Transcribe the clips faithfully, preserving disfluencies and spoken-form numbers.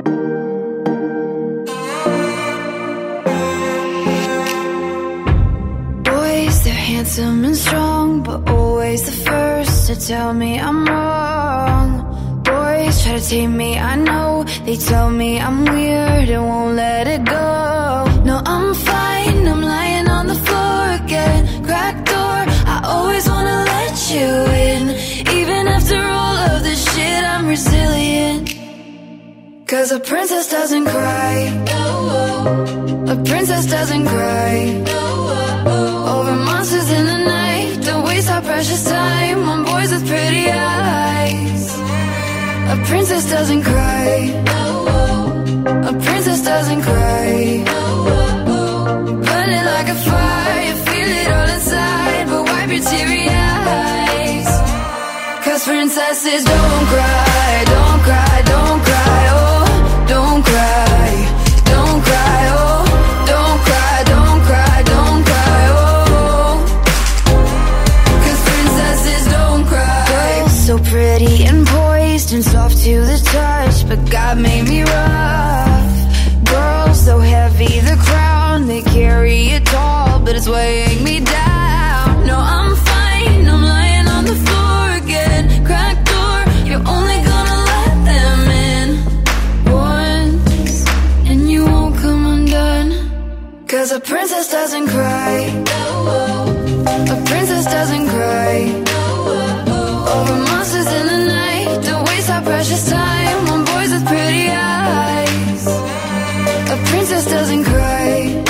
Boys, they're handsome and strong, but always the first to tell me I'm wrong. Boys try to tame me, I know. They tell me I'm weird and won't let it go. No, I'm fine, I'm lying on the floor again. Cracked door, I always wanna let you in. Even after all of this shit, I'm resilient. Cause a princess doesn't cry. A princess doesn't cry. Over monsters in the night, don't waste our precious time on boys with pretty eyes. A princess doesn't cry. A princess doesn't cry. Burning like a fire, feel it all inside, but wipe your teary eyes. Cause princesses don't cry, don't cry, don't cry, oh, don't cry, don't cry, oh, don't cry, don't cry, don't cry, oh. Cause princesses don't cry. Girls so pretty and poised and soft to the touch, but God made me rough. Girls so heavy, the crown, they carry it tall, but it's weighing me down. No, I'm fine, I'm lying on the floor again. Cracked door, you're only gonna let them in once, and you won't come undone. Cause a princess doesn't cry. A princess doesn't cry. Over monsters in the night, don't waste our precious time on boys with pretty eyes. A princess doesn't cry.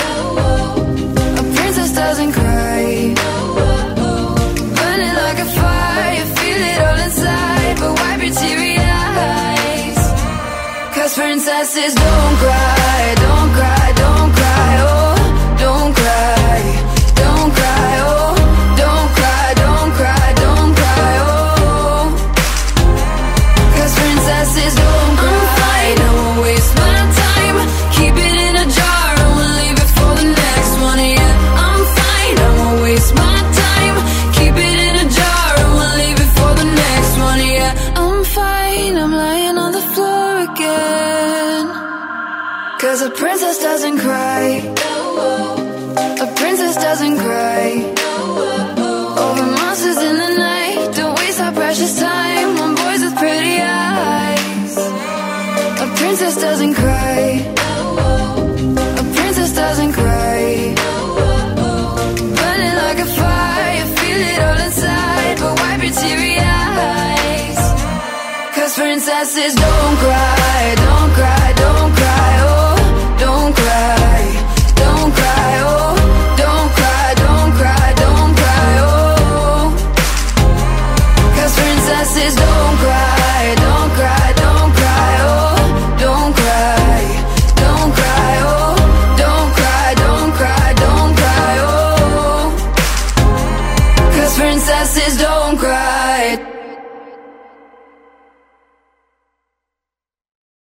A princess doesn't cry. Burning like a fire, feel it all inside, but wipe your teary eyes. Cause princesses don't cry, don't cry, don't cry, oh, don't cry, don't cry, oh, don't cry, don't cry, don't cry, oh. Cause princesses don't cry. I won't waste my time, keep it in a jar and we'll leave it for the next one. Yeah, I'm fine, I won't waste my time, keep it in a jar and we'll leave it for the next one. Yeah, I'm fine, I'm lying on the floor again. Cause a princess doesn't cry. A princess doesn't cry. Over monsters in the night, don't waste our precious time on boys with pretty eyes. A princess doesn't cry. A princess doesn't cry. Burning like a fire, feel it all inside, but wipe your teary eyes. Cause princesses don't cry, don't cry, don't cry, oh, don't cry, don't cry, oh, don't cry, don't cry, don't cry, oh. Cause princesses don't cry, don't cry, don't cry, oh, don't cry, don't cry, oh, don't cry, don't cry, don't cry, oh. Cause princesses don't cry.